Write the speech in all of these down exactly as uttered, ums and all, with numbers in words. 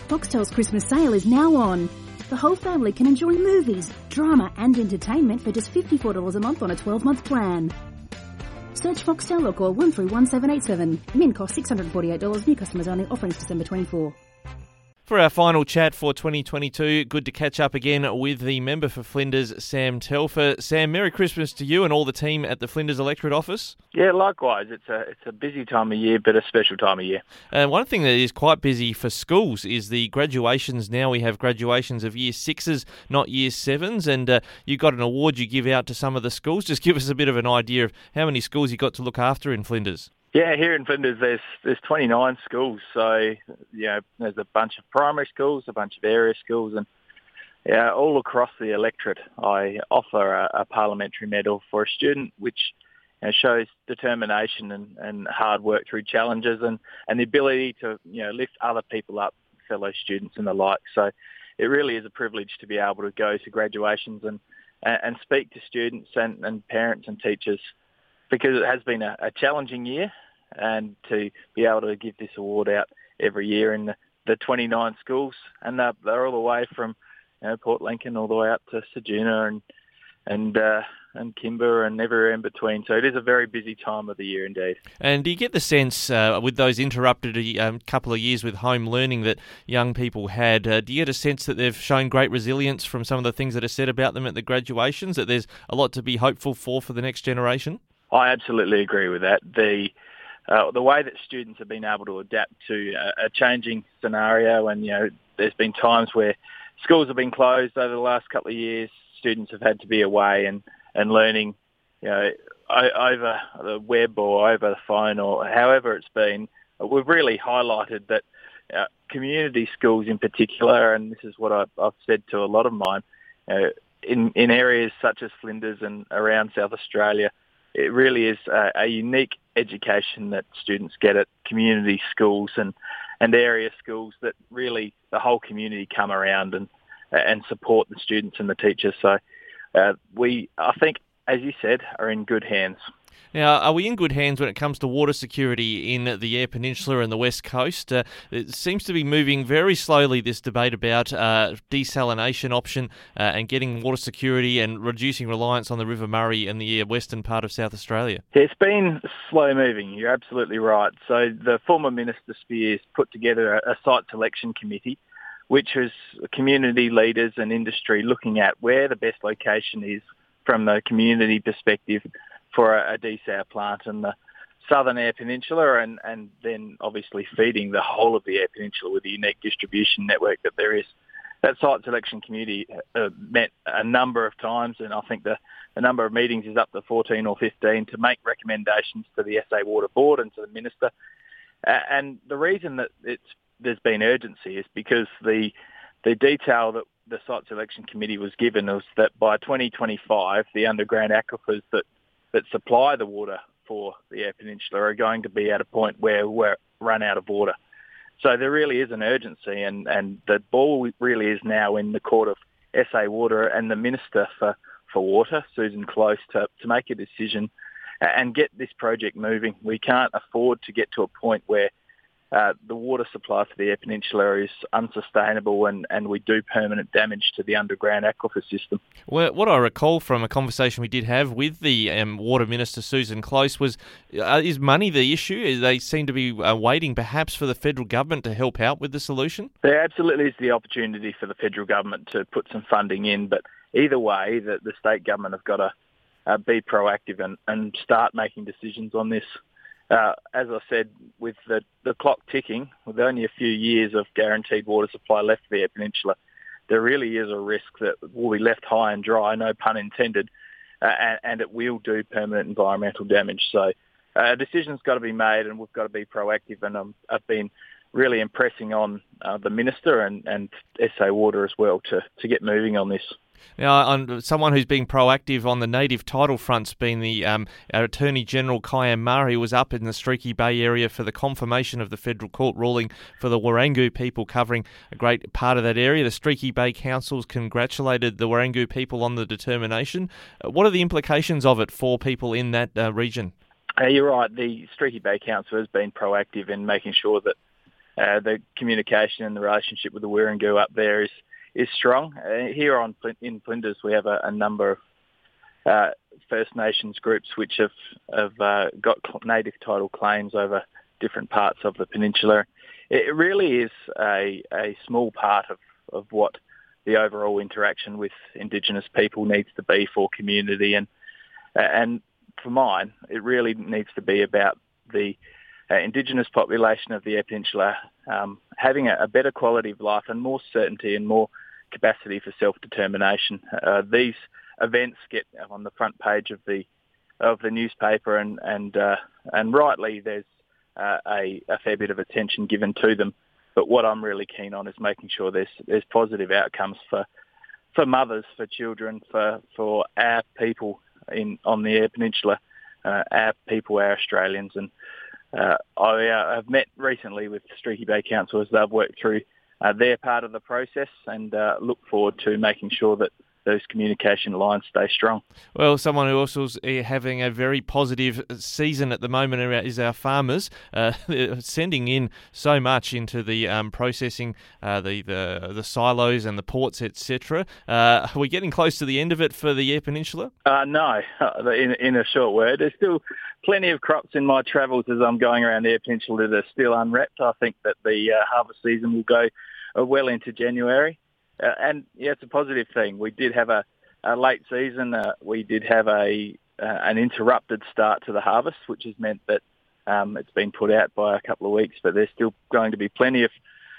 Foxtel's Christmas sale is now on. The whole family can enjoy movies, drama and entertainment for just fifty-four dollars a month on a twelve-month plan. Search Foxtel or call one three one seven eight seven. Min cost six hundred forty-eight dollars. New customers only. Offerings December twenty-fourth. For our final chat for twenty twenty-two, good to catch up again with the member for Flinders, Sam Telfer. Sam, Merry Christmas to you and all the team at the Flinders Electorate Office. Yeah, likewise. It's a it's a busy time of year, but a special time of year. And one thing that is quite busy for schools is the graduations. Now we have graduations of year sixes, not year sevens, and uh, you got an award you give out to some of the schools. Just give us a bit of an idea of how many schools you got to look after in Flinders. Yeah, here in Flinders, there's there's twenty-nine schools. So, you know, there's a bunch of primary schools, a bunch of area schools, and yeah, all across the electorate, I offer a, a parliamentary medal for a student, which you know, shows determination and, and hard work through challenges, and, and the ability to you know lift other people up, fellow students and the like. So, it really is a privilege to be able to go to graduations and and, and speak to students and, and parents and teachers, because it has been a, a challenging year. And to be able to give this award out every year in the, the twenty-nine schools, and they're, they're all the way from you know, Port Lincoln all the way up to Ceduna and and uh, and Kimber and everywhere in between. So it is a very busy time of the year indeed. And do you get the sense, uh, with those interrupted a um, couple of years with home learning that young people had, uh, do you get a sense that they've shown great resilience from some of the things that are said about them at the graduations, that there's a lot to be hopeful for for the next generation? I absolutely agree with that. The Uh, the way that students have been able to adapt to a, a changing scenario, and you know, there's been times where schools have been closed over the last couple of years. Students have had to be away and, and learning, you know, o- over the web or over the phone or however it's been. We've really highlighted that uh, community schools in particular, and this is what I've, I've said to a lot of mine, uh, in in areas such as Flinders and around South Australia, it really is a, a unique education that students get at community schools and, and area schools that really the whole community come around and and support the students and the teachers. So uh, we, I think, as you said, are in good hands. Now, are we in good hands when it comes to water security in the Eyre Peninsula and the West Coast? Uh, it seems to be moving very slowly, this debate about uh, desalination option uh, and getting water security and reducing reliance on the River Murray and the western part of South Australia. It's been slow moving, you're absolutely right. So the former Minister Spears put together a, a site selection committee, which was community leaders and industry looking at where the best location is from the community perspective for a, a desal plant in the southern Eyre Peninsula, and, and then obviously feeding the whole of the Eyre Peninsula with the unique distribution network that there is. That site selection committee uh, met a number of times, and I think the, the number of meetings is up to fourteen or fifteen to make recommendations to the S A Water Board and to the Minister. Uh, and the reason that it's, there's been urgency is because the the detail that the site selection committee was given was that by twenty twenty-five, the underground aquifers that that supply the water for the Eyre Peninsula are going to be at a point where we're run out of water. So there really is an urgency, and, and the ball really is now in the court of S A Water and the Minister for, for Water, Susan Close, to, to make a decision and get this project moving. We can't afford to get to a point where Uh, the water supply for the Eyre Peninsula is unsustainable, and, and we do permanent damage to the underground aquifer system. Well, what I recall from a conversation we did have with the um, Water Minister, Susan Close, was uh, is money the issue? They seem to be uh, waiting perhaps for the federal government to help out with the solution? There absolutely is the opportunity for the federal government to put some funding in, but either way, the, the state government have got to uh, be proactive and, and start making decisions on this. Uh, as I said, with the, the clock ticking, with only a few years of guaranteed water supply left for the Eyre Peninsula, there really is a risk that we'll be left high and dry, no pun intended, uh, and, and it will do permanent environmental damage. So uh, a decision's got to be made, and we've got to be proactive, and um, I've been really impressing on uh, the Minister and, and S A Water as well to, to get moving on this. Now, on someone who's been proactive on the native title front's been the um, Attorney General Kiam Maher. He was up in the Streaky Bay area for the confirmation of the federal court ruling for the Wirangu people, covering a great part of that area. The Streaky Bay Council's congratulated the Wirangu people on the determination. Uh, what are the implications of it for people in that uh, region? Uh, you're right. The Streaky Bay Council has been proactive in making sure that uh, the communication and the relationship with the Wirangu up there is is strong. Uh, here on in Flinders, we have a, a number of uh, First Nations groups which have have uh, got native title claims over different parts of the peninsula. It really is a a small part of, of what the overall interaction with Indigenous people needs to be for community, and and for mine, it really needs to be about the uh, Indigenous population of the Eyre Peninsula um, having a, a better quality of life and more certainty and more capacity for self-determination. Uh, these events get on the front page of the of the newspaper, and and uh, and rightly there's uh, a, a fair bit of attention given to them. But what I'm really keen on is making sure there's there's positive outcomes for for mothers, for children, for for our people in on the Eyre Peninsula, uh, our people, our Australians. And uh, I uh, have met recently with Streaky Bay Council as they've worked through uh, their part of the process, and uh, look forward to making sure that those communication lines stay strong. Well, someone who also is having a very positive season at the moment is our farmers, uh, sending in so much into the um, processing, uh, the, the the silos and the ports, et cetera. Uh, are we getting close to the end of it for the Eyre Peninsula? Uh, no, in, in a short word. There's still plenty of crops in my travels as I'm going around the Eyre Peninsula that are still unwrapped. I think that the uh, harvest season will go uh, well into January. Uh, and yeah, it's a positive thing. We did have a, a late season. Uh, we did have a uh, an interrupted start to the harvest, which has meant that um, it's been put out by a couple of weeks. But there's still going to be plenty of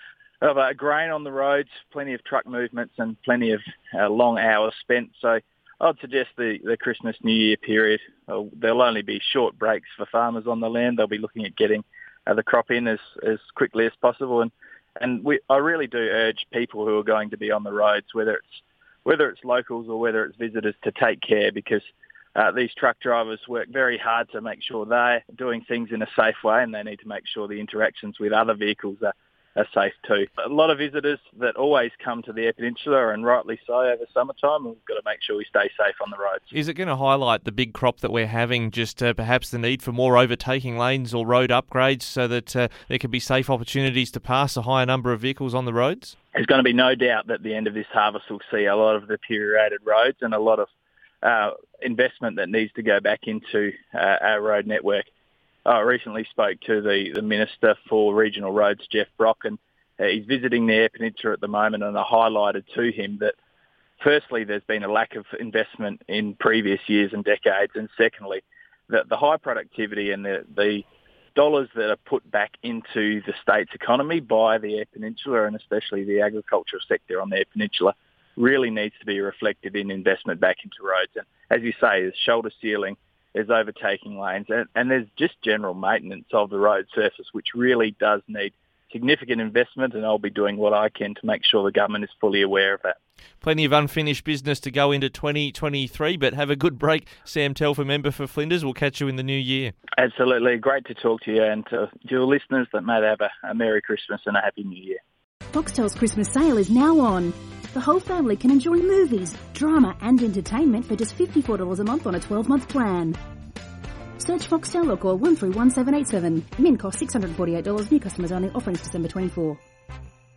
of uh, grain on the roads, plenty of truck movements, and plenty of uh, long hours spent. So I'd suggest the, the Christmas New Year period. Uh, there'll only be short breaks for farmers on the land. They'll be looking at getting uh, the crop in as as quickly as possible. And And we, I really do urge people who are going to be on the roads, whether it's whether it's locals or whether it's visitors, to take care, because uh, these truck drivers work very hard to make sure they're doing things in a safe way, and they need to make sure the interactions with other vehicles are, are safe too. A lot of visitors that always come to the Eyre Peninsula, and rightly so over summertime, and we've got to make sure we stay safe on the roads. Is it going to highlight the big crop that we're having, just uh, perhaps the need for more overtaking lanes or road upgrades so that uh, there can be safe opportunities to pass a higher number of vehicles on the roads? There's going to be no doubt that the end of this harvest will see a lot of deteriorated roads and a lot of uh, investment that needs to go back into uh, our road network. I recently spoke to the, the Minister for Regional Roads, Jeff Brock, and uh, he's visiting the Eyre Peninsula at the moment, and I highlighted to him that firstly, there's been a lack of investment in previous years and decades, and secondly, that the high productivity and the, the dollars that are put back into the state's economy by the Eyre Peninsula, and especially the agricultural sector on the Eyre Peninsula, really needs to be reflected in investment back into roads. And as you say, there's shoulder sealing, there's overtaking lanes, and, and there's just general maintenance of the road surface, which really does need significant investment, and I'll be doing what I can to make sure the government is fully aware of that. Plenty of unfinished business to go into twenty twenty-three, but have a good break, Sam Telfer, member for Flinders. We'll catch you in the new year. Absolutely. Great to talk to you, and to your listeners, that may have a, a Merry Christmas and a Happy New Year. Foxtel's Christmas sale is now on. The whole family can enjoy movies, drama and entertainment for just fifty-four dollars a month on a twelve-month plan. Search Foxtel or call one three one seven eight seven. Min cost six hundred forty-eight dollars. New customers only. Offer ends December twenty-fourth.